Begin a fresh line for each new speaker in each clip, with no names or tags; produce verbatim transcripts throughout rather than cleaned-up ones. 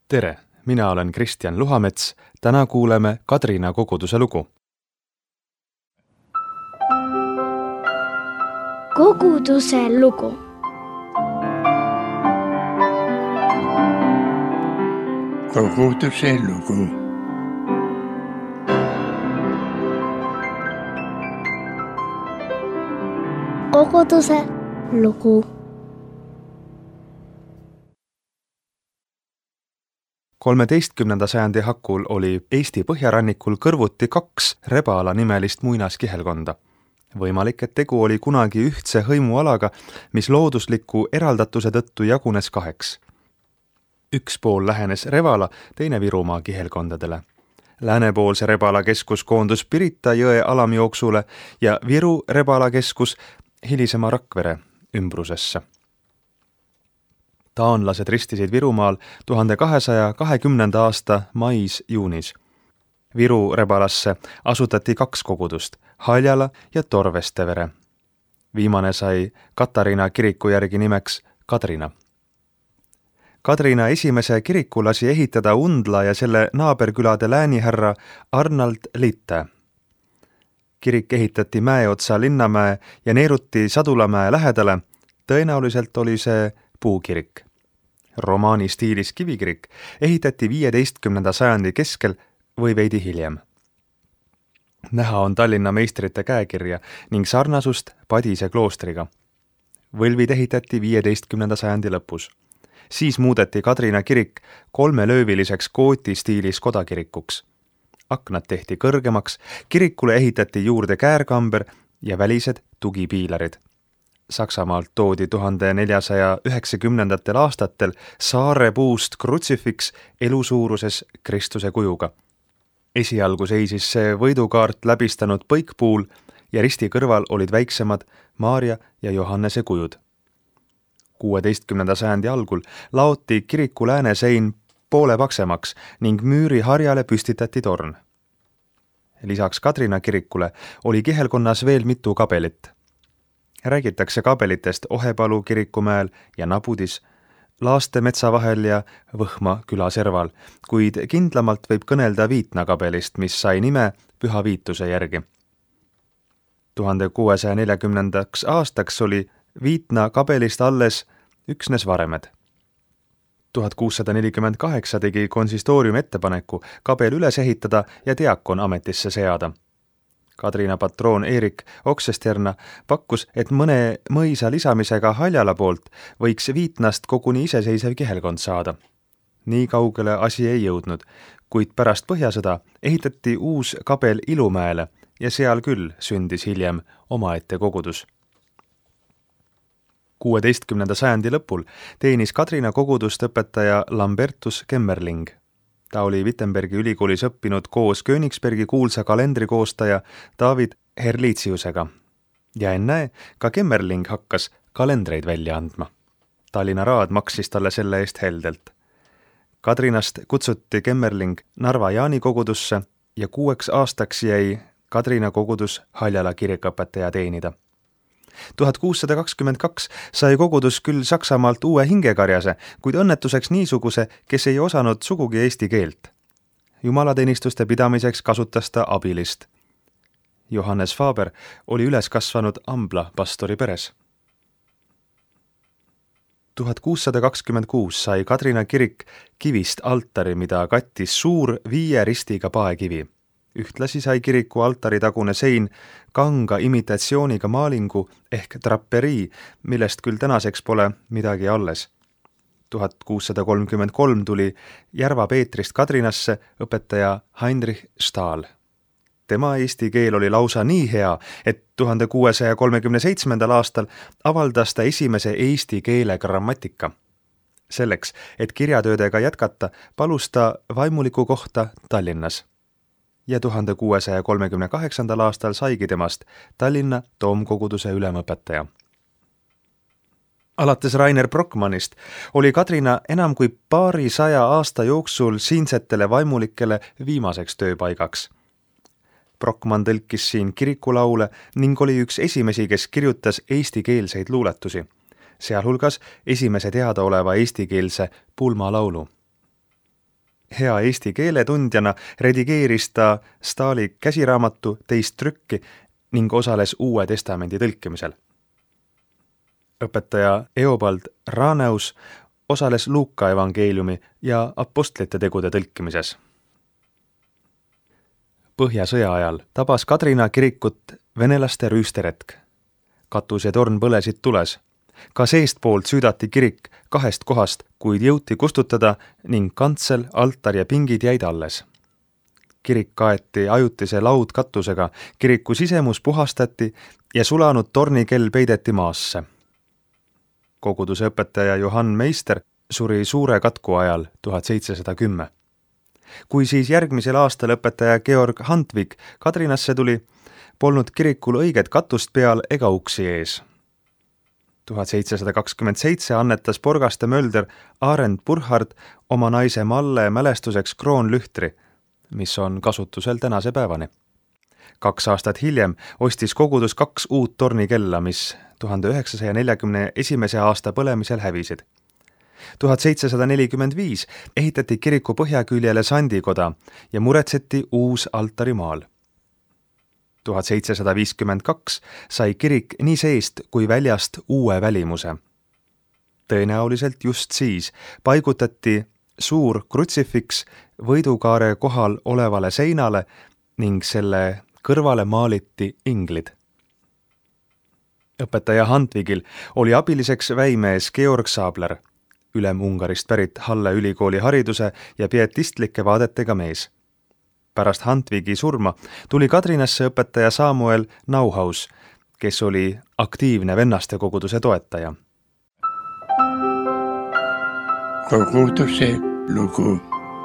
Tere, mina olen Kristjan Luhamets. Täna kuuleme Kadrina koguduse lugu.
Koguduse lugu.
Koguduse lugu.
Koguduse lugu.
kolmeteistkümnenda sajandi hakul oli Eesti põhjarannikul kõrvuti kaks Rebala nimelist muinaskihelkonda. Võimalik, et tegu oli kunagi ühtse hõimualaga, mis loodusliku eraldatuse tõttu jagunes kaheks. Üks pool lähenes Revala, teine Virumaa kihelkondadele. Läänepoolse Rebala keskus koondus Pirita jõe alamjooksule ja Viru Rebala keskus hilisema Rakvere ümbrusesse. Taanlased ristisid Virumaal tuhande kahesaja kahekümnenda aasta mais-juunis. Viru Rebalasse asutati kaks kogudust, Haljala ja Torvestevere. Viimane sai Katariina kiriku järgi nimeks Kadrina. Kadrina esimese kiriku lasi ehitada Undla ja selle naaberkülade läänihärra Arnald Litte. Kirik ehitati Mäeotsa Linnamäe ja Neeruti Sadulamäe lähedale, tõenäoliselt oli see puukirik. Romaani stiilis kivikirik ehitati viieteistkümnenda sajandi keskel või veidi hiljem. Näha on Tallinna meistrite käekirja ning sarnasust Padise kloostriga. Võlvid ehitati viieteistkümnenda sajandi lõpus. Siis muudeti Kadrina kirik kolmelööviliseks gooti stiilis kodakirikuks. Aknad tehti kõrgemaks, kirikule ehitati juurde käärkamber ja välised tugipiilarid. Saksamaalt toodi tuhande neljasaja üheksakümnendatel aastatel saare puust krutsifiks elusuuruses Kristuse kujuga. Esialgu seisis see võidukaart läbistanud põikpuul ja risti kõrval olid väiksemad Maarja ja Johannese kujud. kuueteistkümnenda sajandi algul laoti kiriku läänesein poole paksemaks ning müüri harjale püstitati torn. Lisaks Kadrina kirikule oli kihelkonnas veel mitu kabelit. Räägitakse kabelitest Ohepalu kirikumäel ja Nabudis, Laaste metsa vahel ja Võhma küla serval, kuid kindlamalt võib kõnelda Viitna kabelist, mis sai nime Püha Viituse järgi. tuhande kuuesaja neljakümnendaks aastaks oli Viitna kabelist alles üksnes varemed. tuhat kuussada nelikümmend kaheksa tegi konsistoorium ettepaneku kabel üles ehitada ja diakon ametisse seada. Kadrina patroon Erik Oksesterna pakkus, et mõne mõisa lisamisega Haljala poolt võiks Viitnast koguni iseseisev kihelkond saada. Nii kaugele asi ei jõudnud, kuid pärast Põhjasõda ehitati uus kabel Ilumäele ja seal küll sündis hiljem omaette kogudus. kuueteistkümnenda sajandi lõpul teenis Kadrina kogudust õpetaja Lambertus Kemmerling. Ta oli Wittenbergi ülikoolis õppinud koos Königsbergi kuulsa kalendrikoostaja David Herlitsiusega. Ja enne ka Kemmerling hakkas kalendreid välja andma. Tallinna Raad maksis talle selle eest heldelt. Kadrinast kutsuti Kemmerling Narva Jaani kogudusse ja kuueks aastaks jäi Kadrina kogudus Haljala kirikõpetaja teenida. tuhat kuussada kakskümmend kaks sai kogudus küll Saksamaalt uue hingekarjase, kuid õnnetuseks niisuguse, kes ei osanud sugugi eesti keelt. Jumalateenistuste pidamiseks kasutas ta abilist. Johannes Faber oli üles kasvanud Ambla pastori peres. tuhat kuussada kakskümmend kuus sai Kadrina kirik kivist altari, mida kattis suur viie ristiga paekivi. Ühtlasi sai kiriku altaritagune sein kanga imitatsiooniga maalingu ehk draperii, millest küll tänaseks pole midagi alles. tuhat kuussada kolmkümmend kolm tuli Järva Peetrist Kadrinasse õpetaja Heinrich Stahl. Tema eesti keel oli lausa nii hea, et tuhande kuuesaja kolmekümne seitsmendal aastal avaldas ta esimese eesti keele grammatika. Selleks, et kirjatöödega jätkata, palus ta vaimuliku kohta Tallinnas. Ja tuhande kuuesaja kolmekümne kaheksandal aastal saigi temast Tallinna toomkoguduse ülemõpetaja. Alates Rainer Brockmannist oli Kadrina enam kui paari saja aasta jooksul siinsetele vaimulikele viimaseks tööpaigaks. Brockmann tõlkis siin kirikulaule ning oli üks esimesi, kes kirjutas eestikeelseid luuletusi, sealhulgas esimese teadaoleva eestikeelse pulmalaulu. hea eesti keele tundjana redigeeris ta Stahli käsiraamatu teist trükki ning osales Uue Testamendi tõlkimisel. Õpetaja Eobald Raneus osales Luuka evangeeliumi ja apostlite tegude tõlkimises. Põhjasõja ajal tabas Kadrina kirikut venelaste rüüsteretk. Katus ja torn põlesid tules. Ka seestpoolt süüdati kirik kahest kohast, kuid jõuti kustutada ning kantsel, altar ja pingid jäid alles. Kirik kaeti ajutise laudkatusega, kiriku sisemus puhastati ja sulanud tornikell peideti maasse. Koguduse õpetaja Johann Meister suri suure katku ajal tuhat seitsesada kümme. Kui siis järgmisel aastal õpetaja Georg Hantvik Kadrinasse tuli, polnud kirikul õiget katust peal ega uksi ees. tuhat seitsesada kakskümmend seitse annetas Borgaste Mölder Arend Burhard oma naise Malle mälestuseks kroonlühtri, mis on kasutusel tänase päevani. Kaks aastat hiljem ostis kogudus kaks uut tornikella, mis tuhande üheksasaja neljakümne esimese aasta põlemisel hävisid. tuhat seitsesada nelikümmend viis ehitati kiriku põhjaküljele sandikoda ja muretseti uus altarimaal. tuhat seitsesada viiskümmend kaks sai kirik nii seest kui väljast uue välimuse. Tõenäoliselt just siis paigutati suur krutsifiks võidukaare kohal olevale seinale ning selle kõrvale maaliti inglid. Õpetaja Hantvigil oli abiliseks väimees Georg Saabler, ülem Ungarist pärit Halle ülikooli hariduse ja pietistlike vaadetega mees. Pärast Hantvigi surma tuli Kadrinasse õpetaja Samuel Nauhaus, kes oli aktiivne vennaste koguduse toetaja.
Koguduse lugu.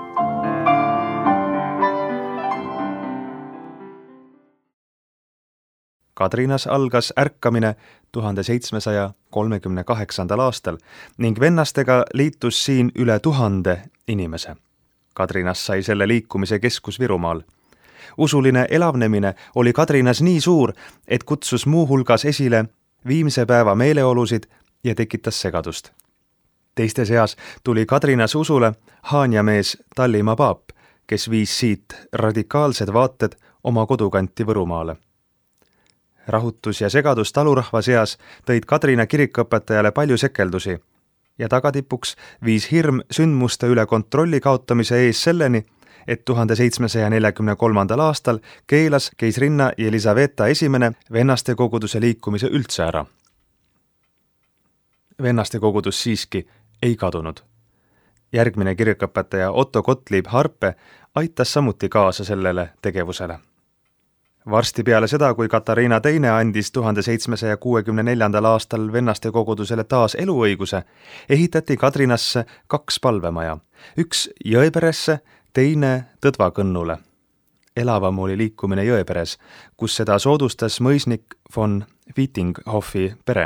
Kadrinas algas ärkamine tuhande seitsmesaja kolmekümne kaheksandal aastal ning vennastega liitus siin üle tuhande inimese. Kadrinas sai selle liikumise keskus Virumaal. Usuline elavnemine oli Kadrinas nii suur, et kutsus muu hulgas esile viimse päeva meeleolusid ja tekitas segadust. Teiste seas tuli Kadrinas usule Haanja mees Tallimaa paap, kes viis siit radikaalsed vaated oma kodukanti Võrumaale. Rahutus ja segadus talurahva seas tõid Kadrina kirikõpetajale palju sekeldusi ja tagatipuks viis hirm sündmuste üle kontrolli kaotamise ees selleni, et tuhande seitsmesaja neljakümne kolmandal aastal keelas keisrinna Elisaveta esimene vennaste koguduse liikumise üldse ära. Vennaste kogudus siiski ei kadunud. Järgmine kirikõpetaja Otto Gottlieb Harpe aitas samuti kaasa sellele tegevusele. Varsti peale seda, kui Katariina teine andis tuhande seitsmesaja kuuekümne neljandal aastal vennaste kogudusele taas eluõiguse, ehitati Kadrinasse kaks palvemaja, üks Jõeperesse, teine Tõdvakõnnule. Elavam oli liikumine Jõeperes, kus seda soodustas mõisnik von Wittinghofi pere.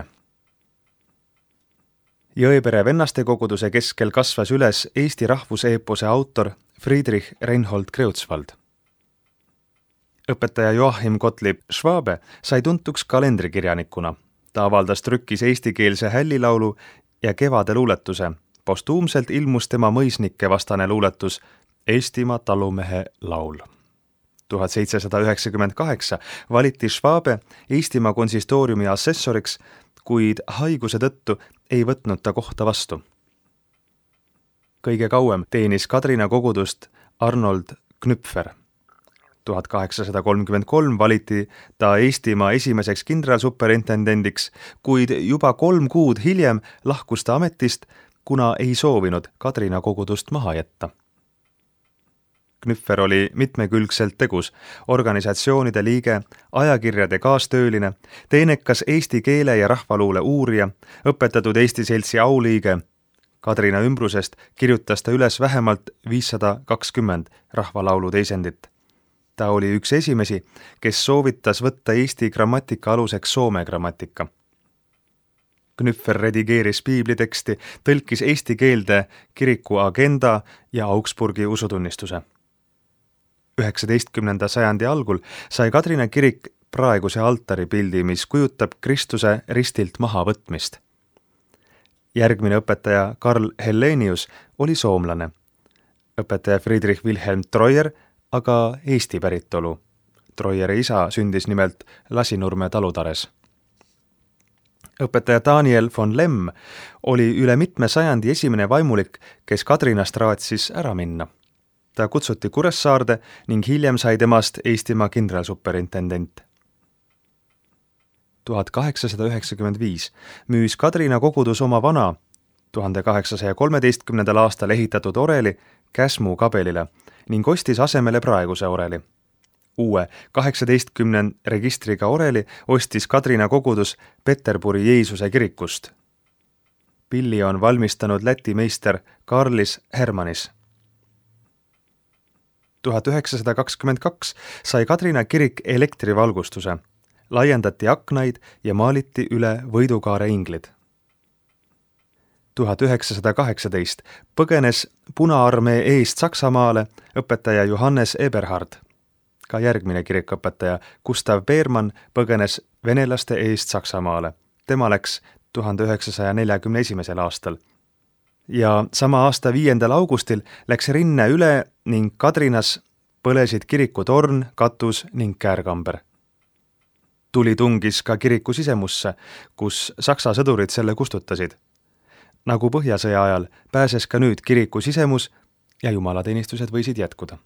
Jõepere vennaste koguduse keskel kasvas üles Eesti rahvuseepose autor Friedrich Reinhold Kreutzwald. Õpetaja Joachim Gottlieb Schwabe sai tuntuks kalendrikirjanikuna. Ta avaldas trükis eestikeelse hällilaulu ja kevade luuletuse. Postuumselt ilmus tema mõisnike vastane luuletus Eestimaa talumehe laul. tuhat seitsesada üheksakümmend kaheksa valiti Schwabe Eestimaa konsistooriumi assessoriks, kuid haiguse tõttu ei võtnud ta kohta vastu. Kõige kauem teenis Kadrina kogudust Arnold Knüpfer. tuhat kaheksasada kolmkümmend kolm valiti ta Eestimaa esimeseks kindralsuperintendendiks, kuid juba kolm kuud hiljem lahkus ta ametist, kuna ei soovinud Kadrina kogudust maha jätta. Knüpfer oli mitmekülgselt tegus, organisatsioonide liige, ajakirjade kaastööline, teenekas eesti keele ja rahvaluule uurija, õpetatud Eesti Seltsi auliige. Kadrina ümbrusest kirjutas ta üles vähemalt viissada kakskümmend rahvalaulu teisendit. Ta oli üks esimesi, kes soovitas võtta Eesti grammatika aluseks soome grammatika. Knüpfer redigeeris piibliteksti, tõlkis eesti keelde kiriku agenda ja Augsburgi usutunnistuse. üheksateistkümnenda sajandi algul sai Kadrina kirik praeguse altaripildi, mis kujutab Kristuse ristilt mahavõtmist. Järgmine õpetaja Karl Hellenius oli soomlane. õpetaja Friedrich Wilhelm Treuer aga Eesti päritolu. Treueri isa sündis nimelt Lasinurme talutares. Õpetaja Daniel von Lemm oli üle mitme sajandi esimene vaimulik, kes Kadrinast raatsis ära minna. Ta kutsuti Kuressaarde ning hiljem sai temast Eestimaa kindralsuperintendent. tuhat kaheksasada üheksakümmend viis müüs Kadrina kogudus oma vana tuhande kaheksasaja kolmeteistkümnendal aastal ehitatud oreli Käsmu kabelile ning ostis asemele praeguse oreli. Uue kaheksateistkümne registriga oreli ostis Kadrina kogudus Peterburi Jeesuse kirikust. Pilli on valmistanud Läti meister Karlis Hermanis. tuhat üheksasada kakskümmend kaks sai Kadrina kirik elektrivalgustuse, laiendati aknaid ja maaliti üle võidukaare inglid. tuhat üheksasada kaheksateist põgenes Punaarmee eest Saksamaale õpetaja Johannes Eberhard. Ka järgmine kirikuõpetaja Gustav Beermann põgenes venelaste eest Saksamaale. Tema läks tuhande üheksasaja neljakümne esimesel aastal. Ja sama aasta viiendal augustil läks rinne üle ning Kadrinas põlesid kiriku torn, katus ning käärkamber. Tuli tungis ka kiriku sisemusse, kus Saksa sõdurid selle kustutasid. Nagu Põhjasõja ajal pääses ka nüüd kiriku sisemus ja jumalateenistused võisid jätkuda.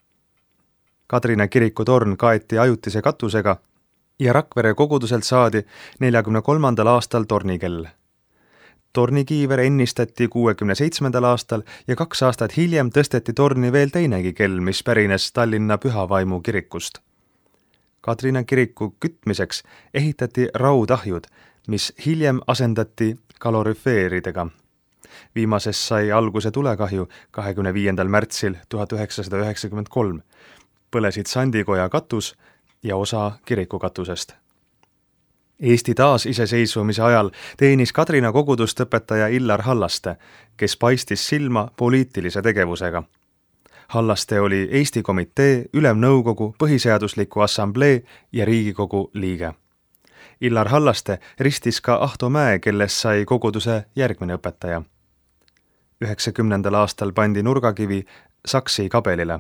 Kadrina kiriku torn kaeti ajutise katusega ja Rakvere koguduselt saadi neljakümne kolmandal aastal tornikell. Tornikiiver ennistati kuuekümne seitsmendal aastal ja kaks aastat hiljem tõsteti torni veel teinegi kell, mis pärines Tallinna Pühavaimu kirikust. Kadrina kiriku kütmiseks ehitati raudahjud, mis hiljem asendati kalorifeeridega. Viimases sai alguse tulekahju kahekümne viiendal märtsil tuhat üheksasada üheksakümmend kolm. Põlesid Sandikoja katus ja osa kiriku katusest. Eesti taasiseseisvumise ajal teenis Kadrina kogudust õpetaja Illar Hallaste, kes paistis silma poliitilise tegevusega. Hallaste oli Eesti komitee, Ülemnõukogu, Põhiseadusliku assamblee ja Riigikogu liige. Illar Hallaste ristis ka Ahto Mäe, kellest sai koguduse järgmine õpetaja. üheksakümnendal aastal pandi nurgakivi Saksi kabelile.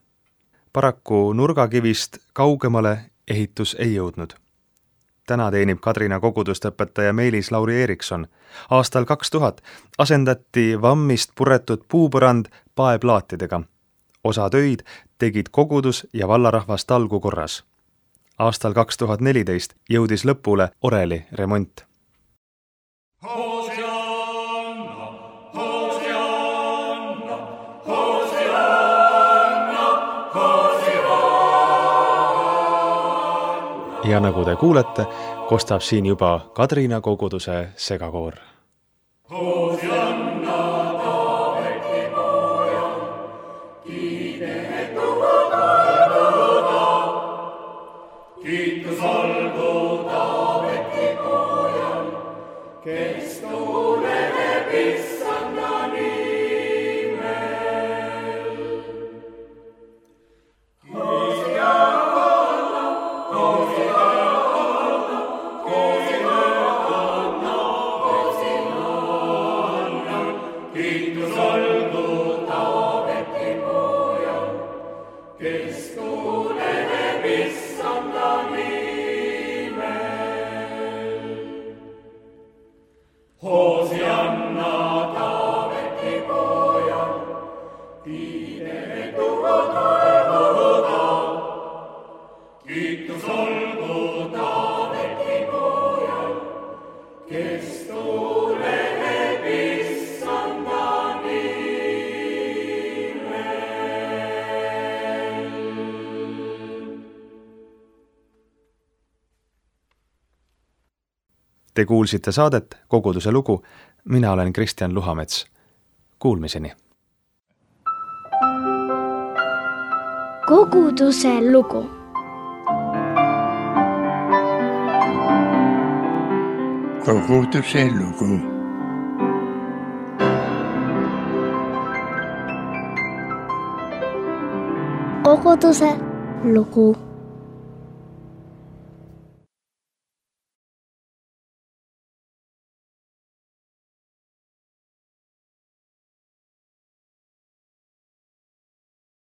Paraku nurgakivist kaugemale ehitus ei jõudnud. Täna teenib Kadrina kogudust õpetaja Meelis Lauri Eerikson. Aastal kaks tuhat asendati vammist puretud puupõrand paeplaatidega. Osa töid tegid kogudus ja vallarahvas talgu korras. Aastal kaks tuhat neliteist jõudis lõpule oreli remont. Ja nagu te kuulete, kostab siin juba Kadrina koguduse segakoor.
Kiitus olgu Taaveti pojal, kes tuleneb Issanda nimel. Hosianna, Hosianna, Hosianna, Hosianna. Kiitus olgu Taaveti pojal, kes tuleneb Issanda Hosianna Taaveti pojal, kiidetuo taevaga. Kiitus olgu Taaveti pojal, kes tuleneb Issanda nimel.
Te kuulsite saadet Koguduse lugu. Mina olen Kristjan Luhamets. Kuulmiseni.
Koguduse lugu.
Koguduse lugu.
Koguduse lugu.